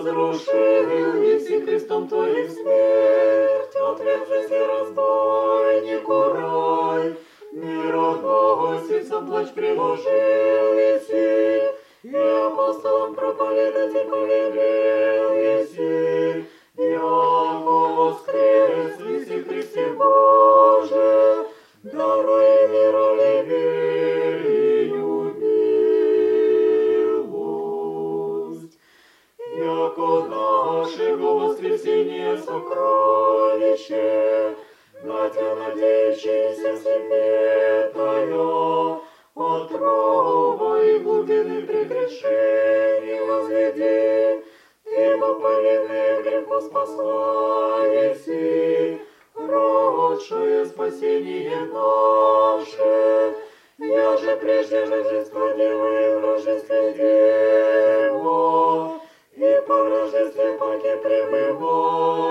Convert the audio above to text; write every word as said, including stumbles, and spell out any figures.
разрушил, еси крестом Твоим смерть, отвергшись и разбойнику рай. Мироносицам плач приложил еси, и апостолам проповедать и повелел еси, яко воскрес еси Христе Боже, даруй миру Ливию милость. Яко нашего воскресения сокровище, на Тя надеющийся светая, отрова и глубины прегрешений возведи, ибо повинные в греху спасла еси, родшее спасение наше. Я же прежде рождества Девы и в рождестве Дева, и по рождестве паки пребываю.